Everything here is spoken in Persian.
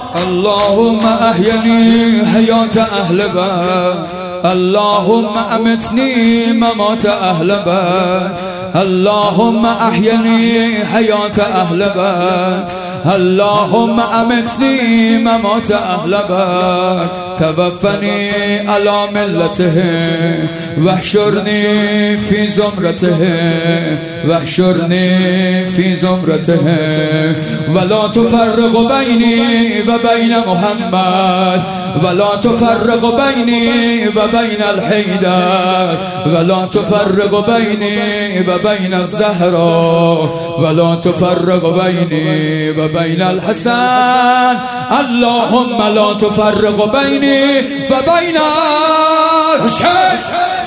اللهم احيني حياة اهل بيت، اللهم امتني ممات اهل بيت، اللهم احيني حياة اهل بيت، اللهم امتني ممات اهل بيت، توفني على ملتهم واحشرني في زمرتهم، واحشرني في زمرتهم، ولا تفرق بيني وبين محمد، ولا تفرق بيني وبين الحيدر، ولا تفرق بيني وبين الزهراء، ولا تفرق بيني وبين الحسن، اللهم لا تفرق بيني وبين الحسين.